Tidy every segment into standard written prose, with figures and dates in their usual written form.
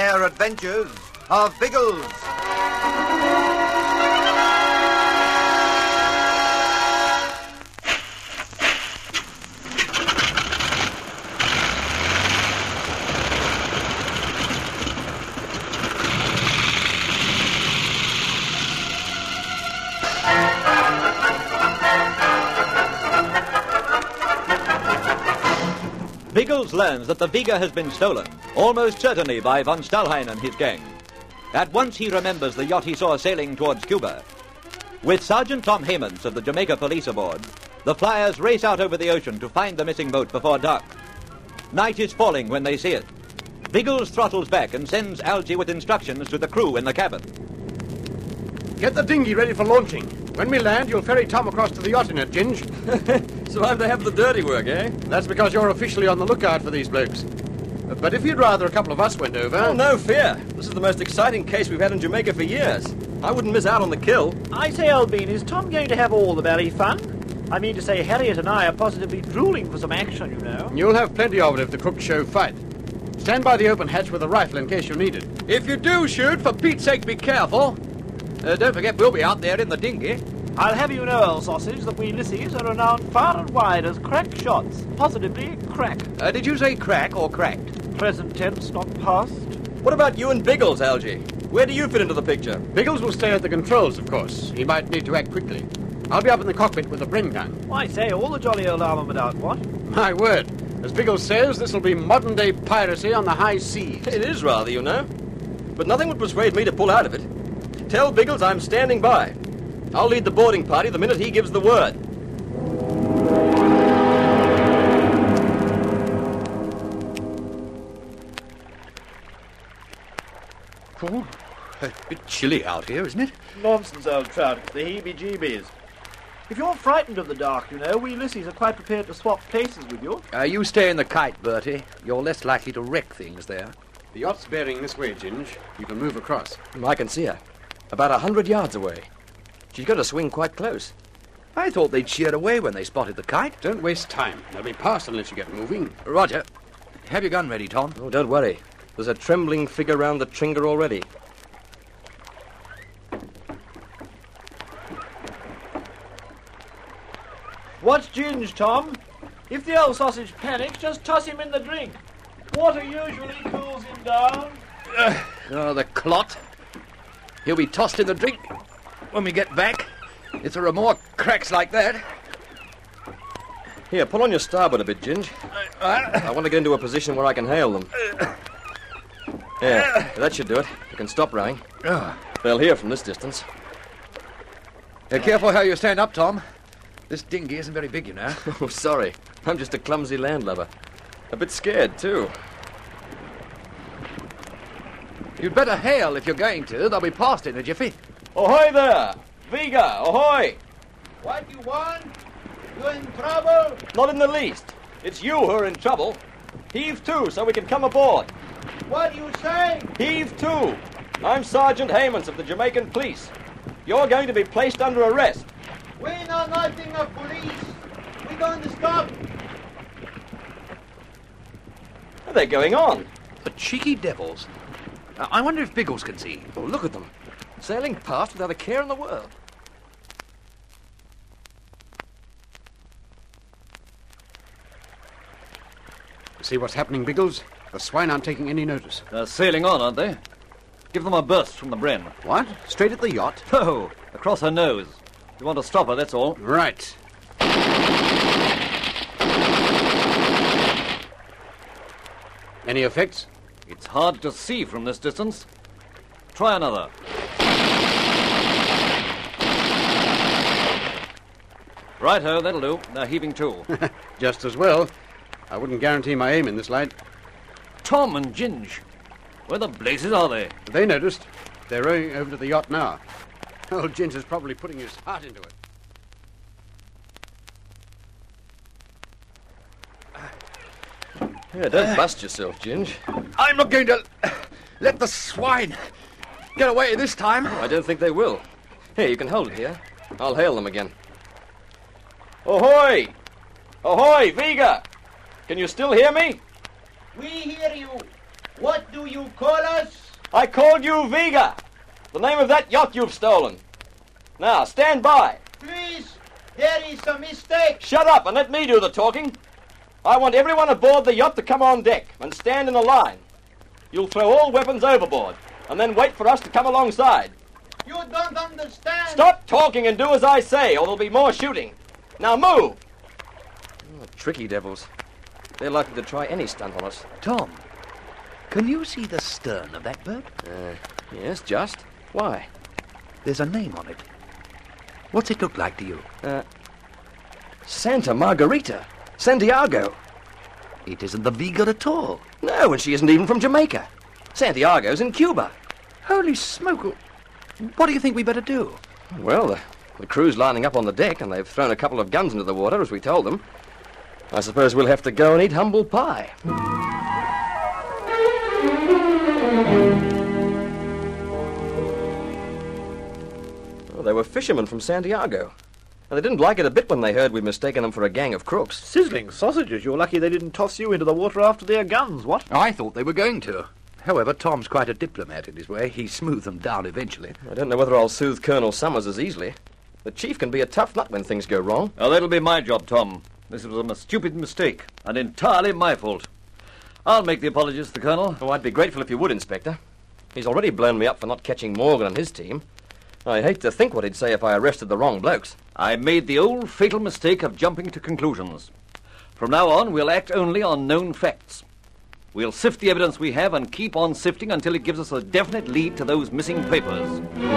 rare adventures of Biggles. Biggles learns that the Vega has been stolen, almost certainly by von Stalhein and his gang. At once he remembers the yacht he saw sailing towards Cuba. With Sergeant Tom Hammonds of the Jamaica Police aboard, the flyers race out over the ocean to find the missing boat before dark. Night is falling when they see it. Biggles throttles back and sends Algy with instructions to the crew in the cabin. Get the dinghy ready for launching. When we land, you'll ferry Tom across to the yacht in it, Ginge. So I'm to have the dirty work, eh? That's because you're officially on the lookout for these blokes. But if you'd rather a couple of us went over... Oh, no fear. This is the most exciting case we've had in Jamaica for years. I wouldn't miss out on the kill. I say, Albine, is Tom going to have all the merry fun? I mean to say, Harriet and I are positively drooling for some action, you know. You'll have plenty of it if the crooks show fight. Stand by the open hatch with a rifle in case you need it. If you do shoot, for Pete's sake, be careful. Don't forget, we'll be out there in the dinghy. I'll have you know, Earl Sausage, that we Lissies are renowned far and wide as crack shots. Positively crack. Did you say crack or cracked? Present tense, not past. What about you and Biggles, Algy? Where do you fit into the picture? Biggles will stay at the controls, of course. He might need to act quickly. I'll be up in the cockpit with the Bren gun. Why, say, all the jolly old armament out, what? My word. As Biggles says, this'll be modern-day piracy on the high seas. It is rather, you know. But nothing would persuade me to pull out of it. Tell Biggles I'm standing by. I'll lead the boarding party the minute he gives the word. Oh, a bit chilly out here, isn't it? Nonsense, old trout. It's the heebie-jeebies. If you're frightened of the dark, you know, we Lissies are quite prepared to swap places with you. You stay in the kite, Bertie. You're less likely to wreck things there. The yacht's bearing this way, Ginge. You can move across. I can see her. About 100 yards away. She's got to swing quite close. I thought they'd sheered away when they spotted the kite. Don't waste time. They'll be past unless you get moving. Roger. Have your gun ready, Tom. Oh, don't worry. There's a trembling figure round the trinker already. What's Ginge, Tom? If the old sausage panics, just toss him in the drink. Water usually cools him down. Oh, the clot. He'll be tossed in the drink when we get back. If there are more cracks like that. Here, pull on your starboard a bit, Ginge. I want to get into a position where I can hail them. Yeah, that should do it. You can stop rowing. They'll hear from this distance. Careful how you stand up, Tom. This dinghy isn't very big, you know. Oh, sorry. I'm just a clumsy landlubber. A bit scared, too. You'd better hail if you're going to. They'll be past in a jiffy. Ahoy there! Vega, ahoy! What you want? You in trouble? Not in the least. It's you who are in trouble. Heave to so we can come aboard. What you say? Heave to. I'm Sergeant Hammonds of the Jamaican Police. You're going to be placed under arrest. We know nothing of police. We're going to stop. What are they going on? The cheeky devils. I wonder if Biggles can see. Oh, look at them. Sailing past without a care in the world. See what's happening, Biggles? The swine aren't taking any notice. They're sailing on, aren't they? Give them a burst from the Bren. What? Straight at the yacht? Oh, across her nose. You want to stop her, that's all. Right. Any effects? It's hard to see from this distance. Try another. Righto, that'll do. They're heaving to. Just as well. I wouldn't guarantee my aim in this light. Tom and Ginge. Where the blazes are they? They noticed. They're rowing over to the yacht now. Old Ginge is probably putting his heart into it. Yeah, don't bust yourself, Ginge. I'm not going to let the swine get away this time. I don't think they will. Here, you can hold it here. I'll hail them again. Ahoy! Ahoy, Vega! Can you still hear me? We hear you. What do you call us? I called you Viga, the name of that yacht you've stolen. Now, stand by. Please, there is a mistake. Shut up and let me do the talking. I want everyone aboard the yacht to come on deck and stand in a line. You'll throw all weapons overboard and then wait for us to come alongside. You don't understand. Stop talking and do as I say, or there'll be more shooting. Now move! Oh, tricky devils. They're likely to try any stunt on us. Tom, can you see the stern of that boat? Yes, just. Why? There's a name on it. What's it look like to you? Santa Margarita. Santiago. It isn't the Viga at all. No, and she isn't even from Jamaica. Santiago's in Cuba. Holy smoke. What do you think we better do? Well, the crew's lining up on the deck, and they've thrown a couple of guns into the water, as we told them. I suppose we'll have to go and eat humble pie. Well, they were fishermen from Santiago. And they didn't like it a bit when they heard we'd mistaken them for a gang of crooks. Sizzling sausages. You're lucky they didn't toss you into the water after their guns, what? I thought they were going to. However, Tom's quite a diplomat in his way. He smoothed them down eventually. I don't know whether I'll soothe Colonel Summers as easily. The chief can be a tough nut when things go wrong. Oh, that'll be my job, Tom. This was a stupid mistake, and entirely my fault. I'll make the apologies to the Colonel. Oh, I'd be grateful if you would, Inspector. He's already blown me up for not catching Morgan and his team. I hate to think what he'd say if I arrested the wrong blokes. I made the old fatal mistake of jumping to conclusions. From now on, we'll act only on known facts. We'll sift the evidence we have and keep on sifting until it gives us a definite lead to those missing papers.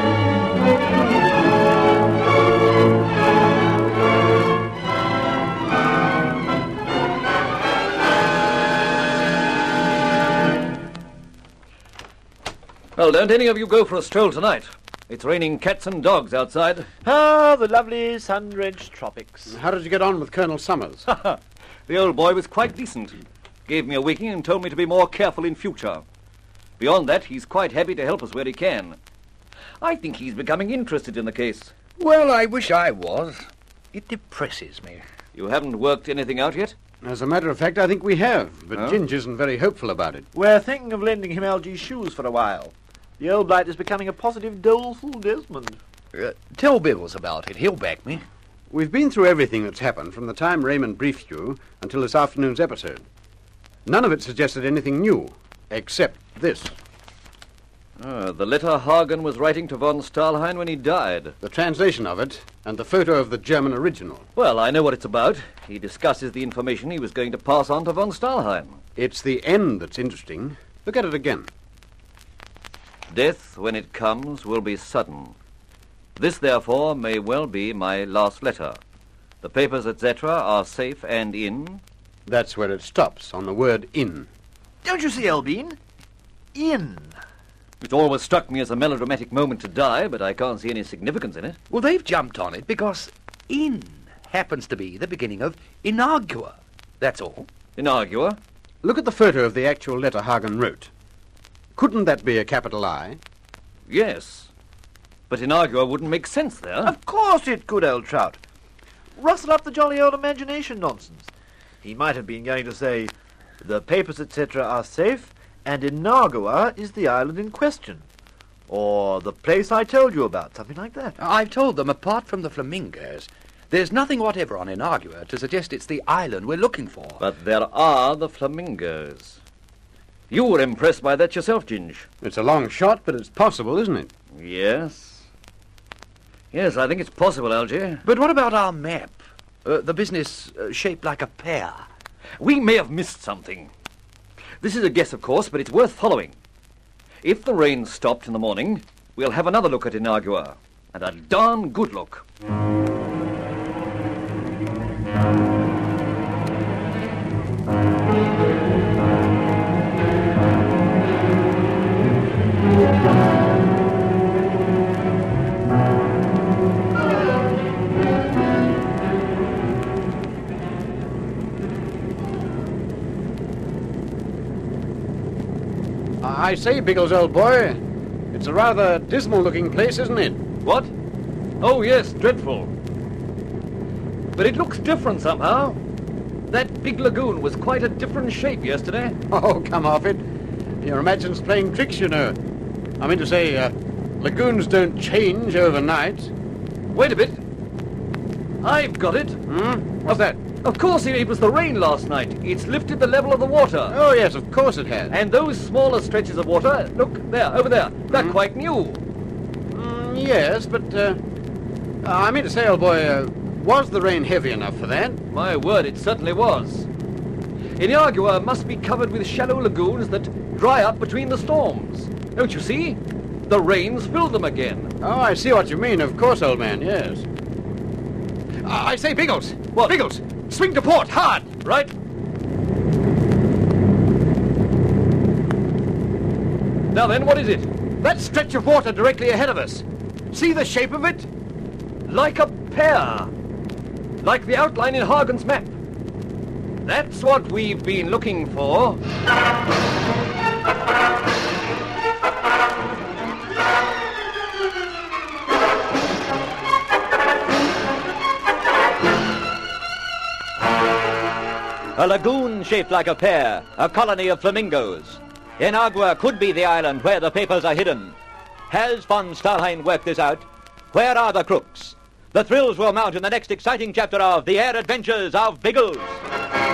Well, don't any of you go for a stroll tonight. It's raining cats and dogs outside. Ah, the lovely sun-drenched tropics. How did you get on with Colonel Summers? The old boy was quite decent. Gave me a wicking and told me to be more careful in future. Beyond that, he's quite happy to help us where he can. I think he's becoming interested in the case. Well, I wish I was. It depresses me. You haven't worked anything out yet? As a matter of fact, I think we have, but Oh? Ginge isn't very hopeful about it. We're thinking of lending him Algy's shoes for a while. The old blight is becoming a positive doleful Desmond. Tell Biggles about it. He'll back me. We've been through everything that's happened from the time Raymond briefed you until this afternoon's episode. None of it suggested anything new, except this. The letter Hagen was writing to von Stahlheim when he died. The translation of it, and the photo of the German original. Well, I know what it's about. He discusses the information he was going to pass on to von Stahlheim. It's the end that's interesting. Look at it again. Death, when it comes, will be sudden. This, therefore, may well be my last letter. The papers, etc., are safe and in. That's where it stops, on the word in. Don't you see, Elbean? In. It always struck me as a melodramatic moment to die, but I can't see any significance in it. Well, they've jumped on it because in happens to be the beginning of Inagua. That's all. Inagua? Look at the photo of the actual letter Hagen wrote. Couldn't that be a capital I? Yes. But Inagua wouldn't make sense there. Of course it could, old trout. Rustle up the jolly old imagination nonsense. He might have been going to say, the papers, etc., are safe, and Inagua is the island in question. Or the place I told you about, something like that. I've told them, apart from the flamingos, there's nothing whatever on Inagua to suggest it's the island we're looking for. But there are the flamingos. You were impressed by that yourself, Ginge. It's a long shot, but it's possible, isn't it? Yes. Yes, I think it's possible, Algy. But what about our map? The business shaped like a pear. We may have missed something. This is a guess, of course, but it's worth following. If the rain stopped in the morning, we'll have another look at Inagua. And a darn good look. I say, Biggles, old boy, it's a rather dismal-looking place, isn't it? What? Oh, yes, dreadful. But it looks different somehow. That big lagoon was quite a different shape yesterday. Oh, come off it. Your imagines playing tricks, you know. I mean to say, lagoons don't change overnight. Wait a bit. I've got it. What's that? Of course it was the rain last night. It's lifted the level of the water. Oh, yes, of course it has. And those smaller stretches of water, look, there, over there, they're quite new. Yes, but, I mean to say, old boy, was the rain heavy enough for that? My word, it certainly was. Inagua must be covered with shallow lagoons that dry up between the storms. Don't you see? The rains fill them again. Oh, I see what you mean. Of course, old man, yes. I say, Biggles! What? Biggles! Swing to port, hard! Right? Now then, what is it? That stretch of water directly ahead of us. See the shape of it? Like a pear. Like the outline in Hagen's map. That's what we've been looking for. A lagoon shaped like a pear, a colony of flamingos. Inagua could be the island where the papers are hidden. Has von Stahlheim worked this out? Where are the crooks? The thrills will mount in the next exciting chapter of The Air Adventures of Biggles.